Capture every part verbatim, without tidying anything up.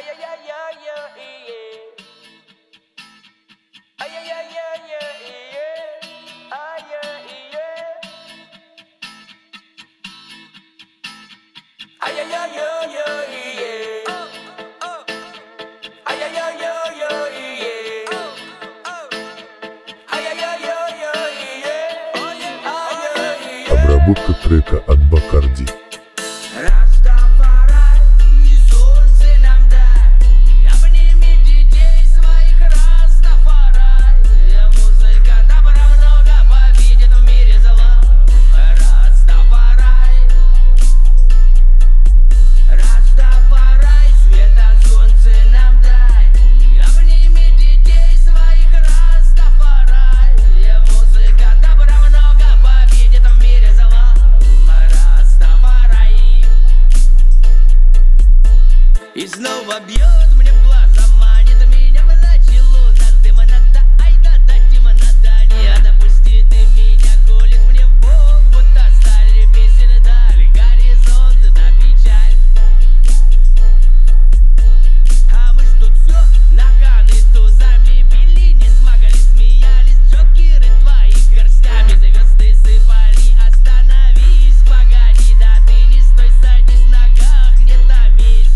Обработка трека от Бакарди. И снова бьет мне в глаза, манит меня в ночи луна. Ты монада, ай да да, ты монада. Не допусти ты меня, колет мне в бок, будто стали песен дали. Горизонт на печаль. А мы ж тут все наганы тузами били, не смогли, смеялись. Джокеры твои горстями звезды сыпали. Остановись, погоди, да ты не стой, садись в ногах, не томись.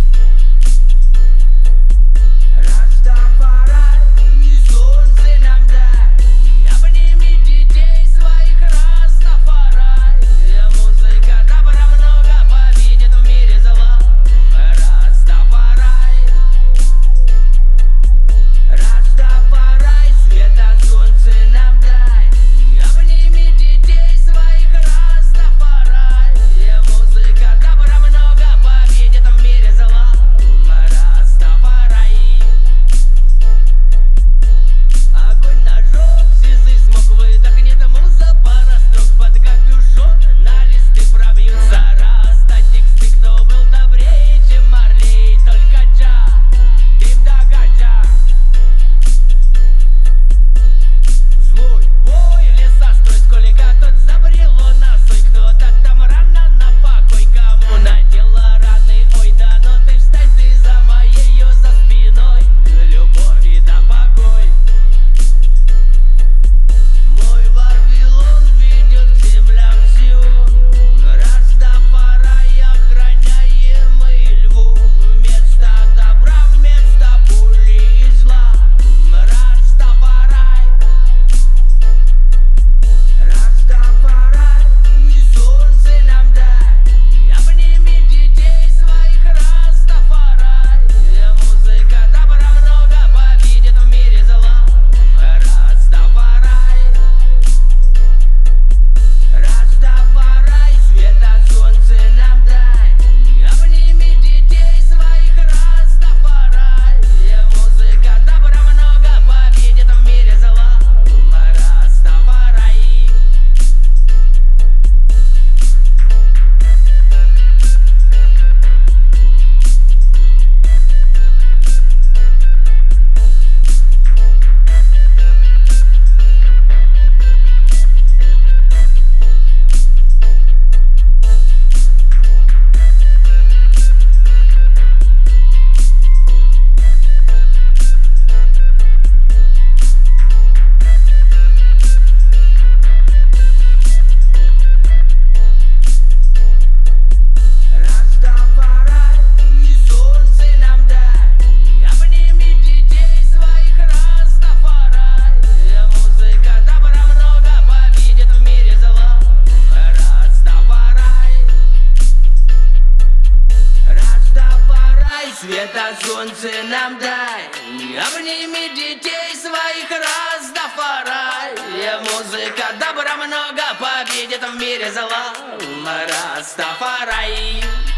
Света солнце нам дай, обними детей своих, Растафарай. Музыка добра много, победит в мире зла, Растафарай.